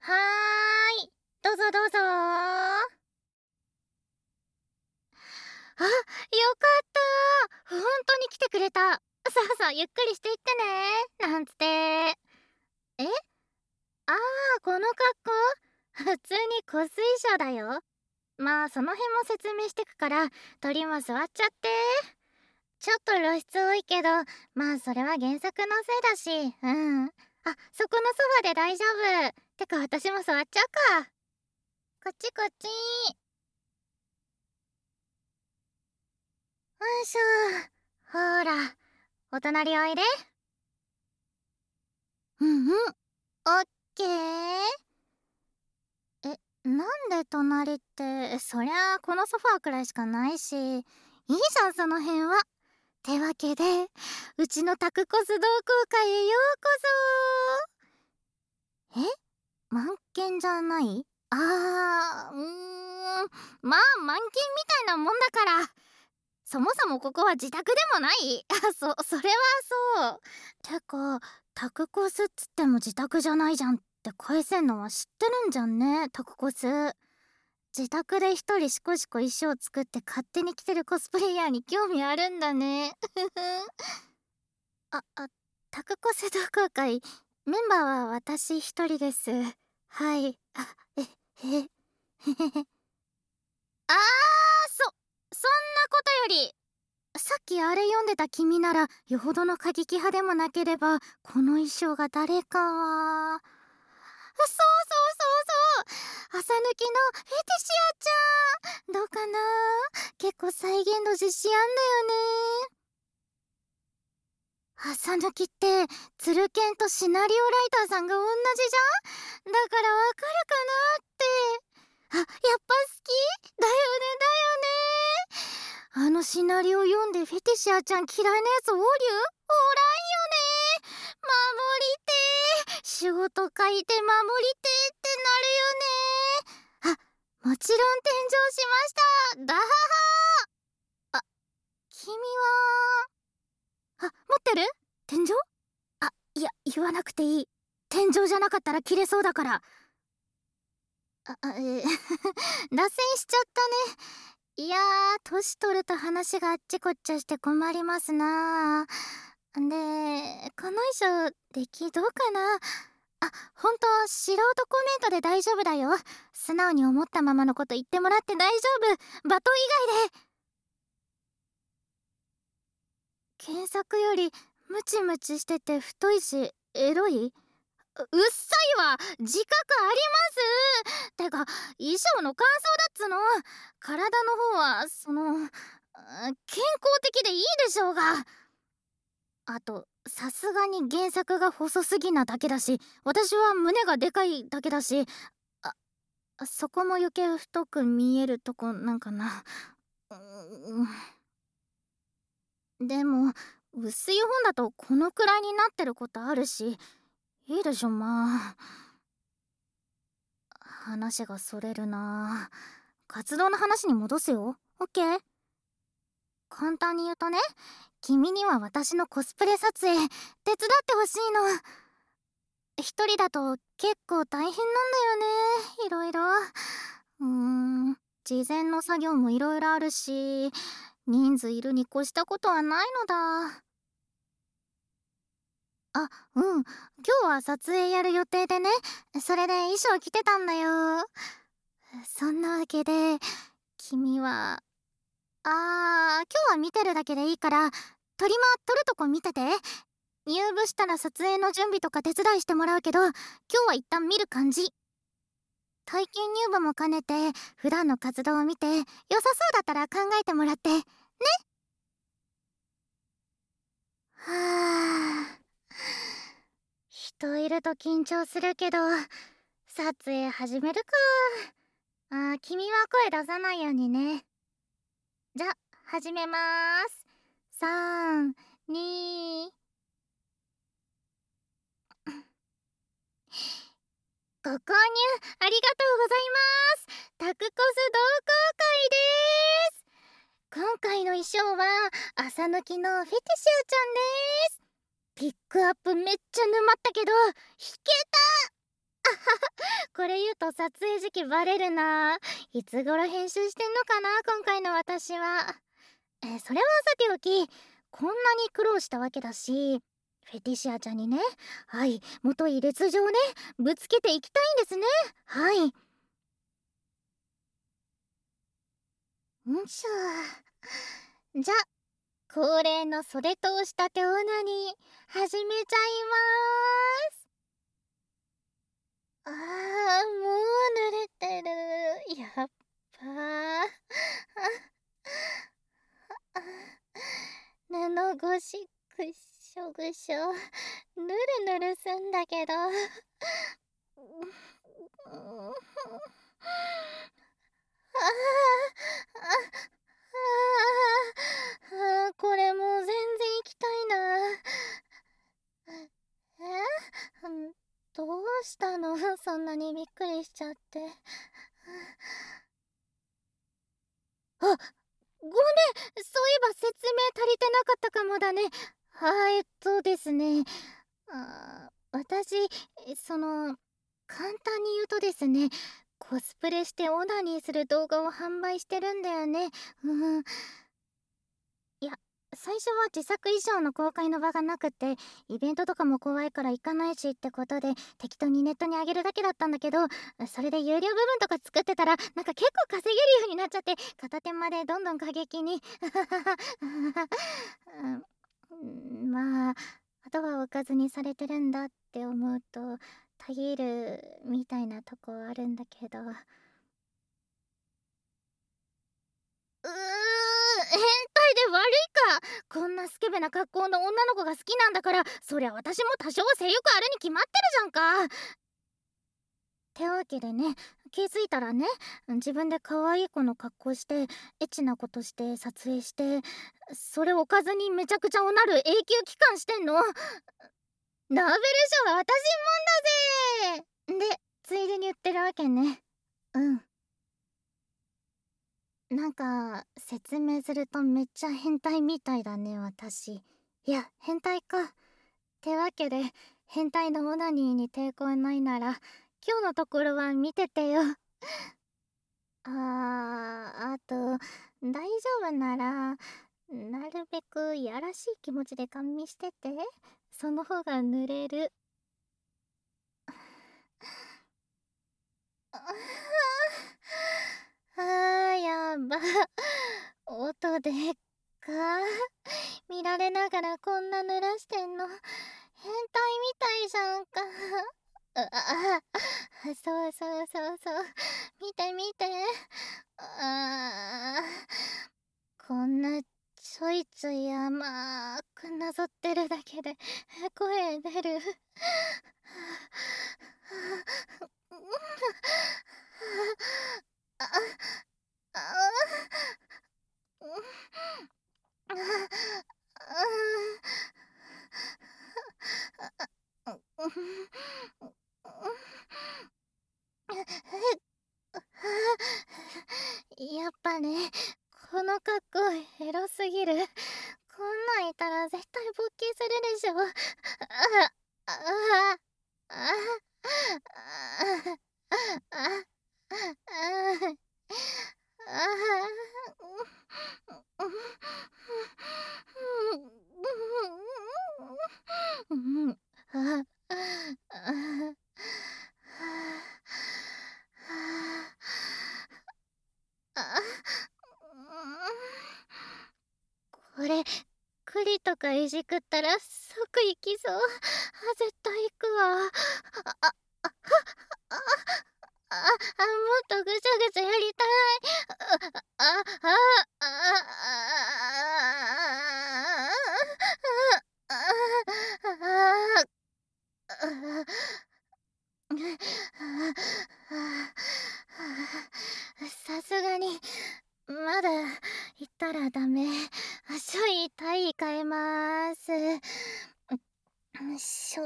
はーい、どうぞどうぞ。あ、よかった。本当に来てくれた。さあさあ、ゆっくりしていってね。なんつって。ああ、この格好普通にコス衣装だよ。まあ、その辺も説明してくから、鳥も座っちゃって。ちょっと露出多いけど、まあ、それは原作のせいだし、うん。あ、そこのソファで大丈夫。てか、私も座っちゃうか。こっちこっち。よいしょ。ほーら、お隣おいで。うんうん、オッケー。なんで隣って、そりゃあこのソファーくらいしかないし、いいじゃんその辺は。てわけで、うちのタクコス同好会へようこそ。満券じゃない？まあ満券みたいなもんだから。そもそもここは自宅でもない。それはそう。てか、タクコスっつっても自宅じゃないじゃんって返せんのは知ってるんじゃんね、タクコス。自宅で一人シコシコ衣装作って勝手に着てるコスプレイヤーに興味あるんだね。あ、タクコス同好会、メンバーは私一人です。はい。へへ。あー、そんなことより、さっきあれ読んでた君なら、よほどの過激派でもなければ、この衣装が誰かは。そう朝抜きのフェティシアちゃん。どうかな？結構再現度自信あんだよね。朝抜きって、ツルケンとシナリオライターさんが同じじゃん。だからわかるかなって。やっぱ好きだよねだよね。あのシナリオ読んでフェティシアちゃん嫌いなやつおらんよね。守りてー。仕事書いて守りてーってなるよね。もちろん転生しました。だはは。君は、持ってる？天井？いや、言わなくていい。天井じゃなかったら切れそうだから。脱線しちゃったね。いやー、年取ると話があっちこっちゃして困りますなー。で、この衣装、出来どうかな？ほんと、素人コメントで大丈夫だよ。素直に思ったままのこと言ってもらって大丈夫。罵倒以外で。原作よりムチムチしてて太いしエロい？うっさいわ、自覚あります。てか衣装の感想だっつの。体の方は健康的でいいでしょうが。あとさすがに原作が細すぎなだけだし、私は胸がでかいだけだし、そこも余計太く見えるとこなんかな。でも薄い本だとこのくらいになってることあるし、いいでしょ。まあ、話がそれるな。活動の話に戻すよ。オッケー。簡単に言うとね、君には私のコスプレ撮影手伝ってほしいの。一人だと結構大変なんだよね、いろいろ。事前の作業もいろいろあるし、人数いるに越したことはないのだ。今日は撮影やる予定でね、それで衣装着てたんだよ。そんなわけで、君は、今日は見てるだけでいいから、トリマー撮るとこ見てて。入部したら撮影の準備とか手伝いしてもらうけど、今日は一旦見る感じ。体験入部も兼ねて、普段の活動を見て、良さそうだったら考えてもらって、ね。はあ。人いると緊張するけど、撮影始めるか。君は声出さないようにね。じゃ、始めまーす。3、2、ご購入ありがとうございます。タクコス同好会でーす。今回の衣装は朝抜きのフェティシアちゃんでーす。ピックアップめっちゃ沼ったけど、弾けた。こと撮影時期バレるな。いつ頃編集してんのかな今回の私は。それはさておき、こんなに苦労したわけだし、フェティシアちゃんにね、はい、もとい列情をね、ぶつけていきたいんですね。はい。んしょ。じゃ、恒例の袖通したてオナニー始めちゃいまーす。もう濡れてる。やっぱ布越しぐっしょぐしょ、ぬるぬるすんだけど。これもう全然行きたいな。どうしたのそんなにびっくりしちゃって。あ、ごめん、そういえば説明足りてなかったかもだね。ですね、私、簡単に言うとですね、コスプレしてオナニーする動画を販売してるんだよね。うん。いや、最初は自作衣装の公開の場がなくて、イベントとかも怖いから行かないしってことで、適当にネットに上げるだけだったんだけど、それで有料部分とか作ってたら、なんか結構稼げるようになっちゃって、片手間でどんどん過激に。まあ、あとはおかずにされてるんだって思うと、たぎるみたいなとこあるんだけど。変態で悪いか。こんなスケベな格好の女の子が好きなんだから、そりゃ私も多少性欲あるに決まってるじゃんか。てわけでね、気づいたらね、自分で可愛い子の格好して、エッチなことして撮影して、それおかずにめちゃくちゃおなる永久期間してんの。ラベル賞は私もんだぜ。で、ついでに言ってるわけね。うん。なんか説明するとめっちゃ変態みたいだね私。いや変態か。ってわけで変態のオナニーに抵抗ないなら今日のところは見ててよ。あと大丈夫ならなるべくやらしい気持ちでガン見してて。その方が濡れる。やば。音でっか。見られながらこんな濡らしてんの変態みたいじゃんか。そうそうそうそう、見て見て。あこんなちょいちょい甘くなぞってるだけで声出る。あやっぱね、この格好エロすぎる。こんなんいたら絶対勃起するでしょ。ああああああこれ栗とかいじくったら即行きそう。絶対行くわ。もっとぐちゃぐちゃやりたい。あああさすがにまだ行ったらダメ。書位体位変えます。しょ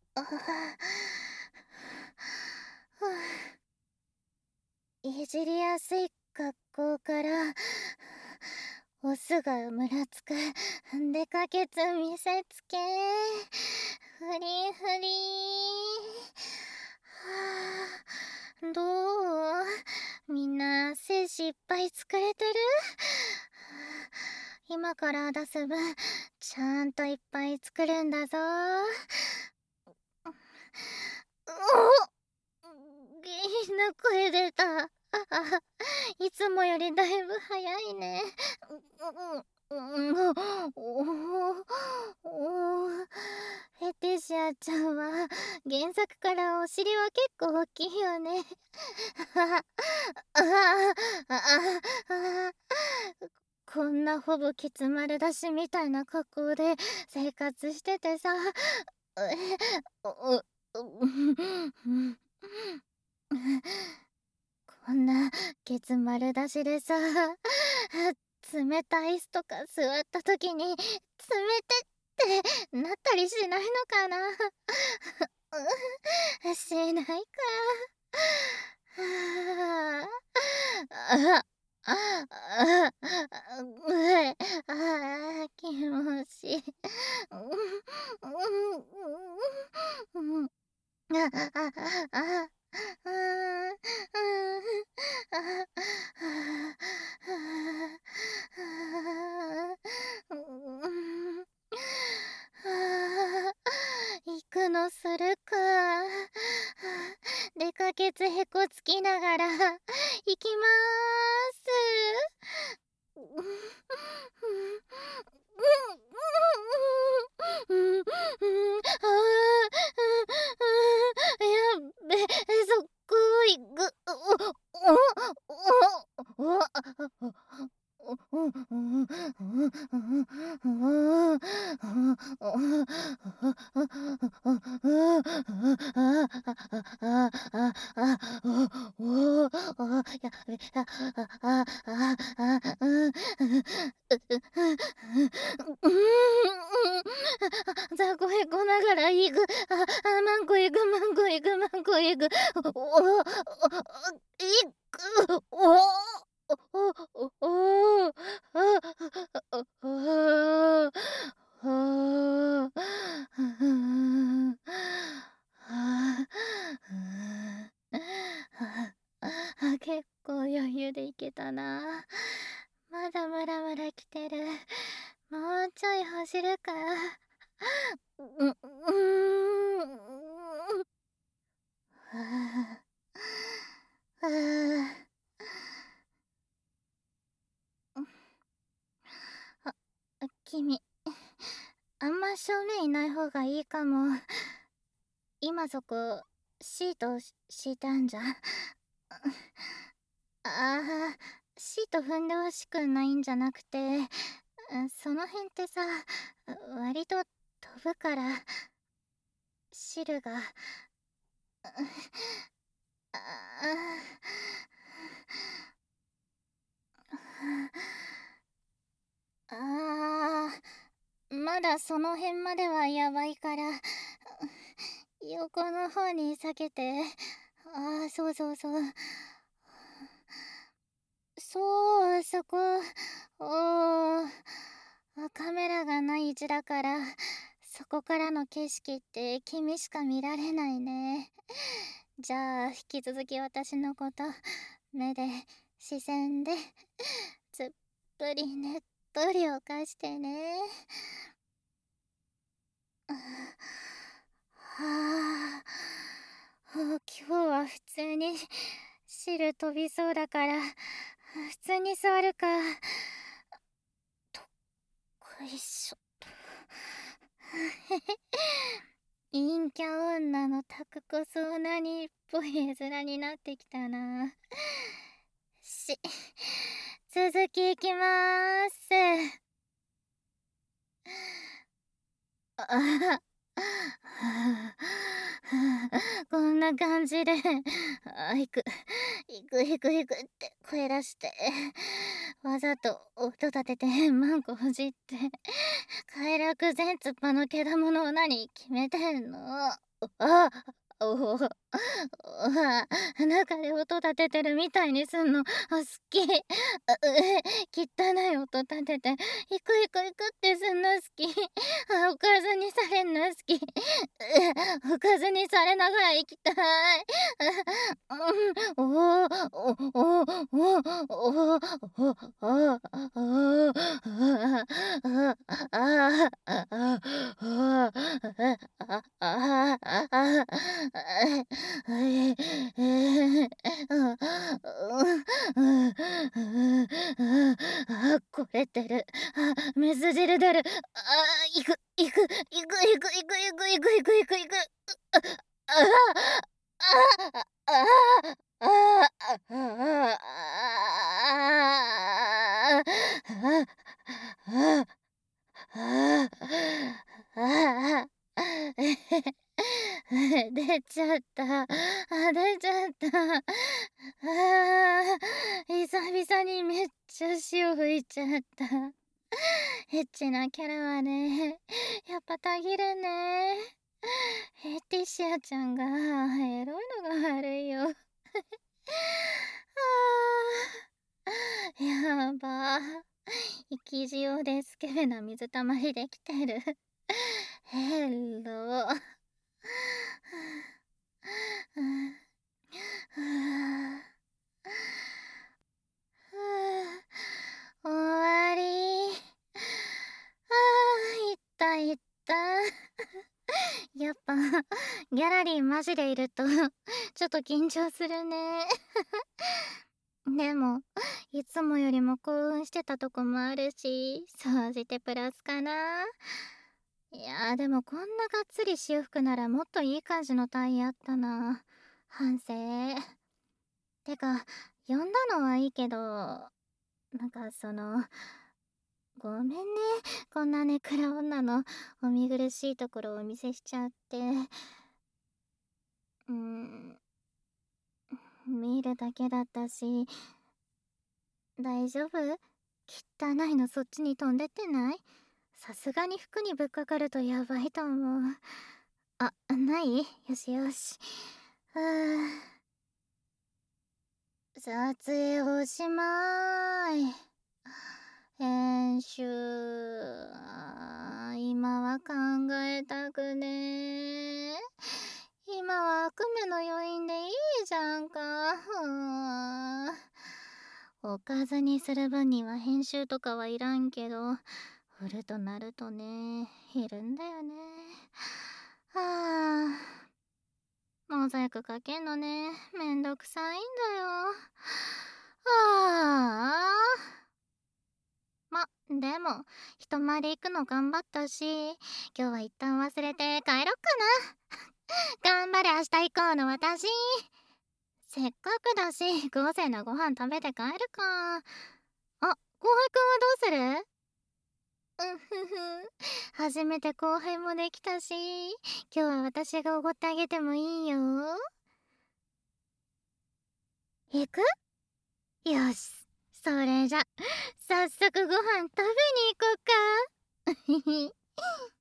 いじりやすい格好からオスがむらつくでかけつ見せつけフリフリどう？みんな精子いっぱい作れてる？今から出す分ちゃんといっぱい作るんだぞ。元気な声出た。いつもよりだいぶ早いね。フェティシアちゃんは原作からお尻は結構大きいよね。こんなほぼケツ丸出しみたいな格好で生活しててさ、うこんなケツ丸出しでさ、冷たい椅子とか座った時に冷てってなったりしないのかな。しないか。あああ気持ちいい。行くのするか。出かけつへこつきながら行きまーす。やっべ、そこ行く。雑魚へこながら行く。マンコ行く、マンコ行く、マンコ行く。行く。結構余裕でいけたな。まだムラムラ来てる。もうちょい走るか。う、うーん。はあ、はあ、君、あんま正面いない方がいいかも。今そこ、シート敷いてあんじゃん。シート踏んでほしくないんじゃなくて、その辺ってさ、割と飛ぶから、汁が。まだその辺まではやばいから、横の方に避けて。そうそうそう。そう、そこ。おー。カメラがない位置だから、そこからの景色って君しか見られないね。じゃあ、引き続き私のこと、目で、視線で、つっぷりねっとりをかしてね。はあ、今日は普通に汁飛びそうだから普通に座るか。とっこいしょ。陰キャ女のタクこそ何っぽい絵面になってきたな。続きいきまーす。あこんな感じで、行く、行く、行く、行くって声出して、わざと音立ててマンコほじって、快楽全突破のけだものを何決めてんの？ おお、中で音立ててるみたいにすんの、好き。汚い音立てて、イクイクイクってすんの好き。おかずにされんの好き。おかずにされながら行きたい。うん、おお、おお、おお、おお、ああ、ああ、ああ、ああ、ああ、ああ、これてる。水汁出る。いく、いく、いく、いく、いく、いく、いく、いく、いく、いく、いく。ああ、ああ、ああ、ああ、ああ、ああ。ああ、ああ、出ちゃった。出ちゃった。久々にめっちゃ潮吹いちゃった。エッチなキャラはね、やっぱたぎるね。ティシアちゃんがエロいのが悪いよ。やば。生き塩でスケベな水たまりできてる。ヘロ。終わり。いったいった。やっぱギャラリーマジでいるとちょっと緊張するね。でもいつもよりも興奮してたとこもあるし、総じてプラスかな。いやでもこんながっつり潮吹くならもっといい感じのタイあったな。反省。てか呼んだのはいいけど、なんかごめんね、こんなネクラ女のお見苦しいところをお見せしちゃって。見るだけだったし。大丈夫？汚いのそっちに飛んでってない？さすがに服にぶっかかるとやばいと思う。ない？よしよし。撮影おしまい。編集、今は考えたくねえ。今は悪夢の余韻でいいじゃんか。おかずにする分には編集とかはいらんけど、振るとなるとね、いるんだよね。モザイクかけんのね、めんどくさいんだよ。でも人前で行くの頑張ったし、今日は一旦忘れて帰ろっかな。頑張れ明日以降の私。せっかくだし豪勢なご飯食べて帰るか。後輩くんはどうする？うんふふ。初めて後輩もできたし、今日は私がおごってあげてもいいよ。行く？よし、それじゃ早速ご飯食べに行こうか。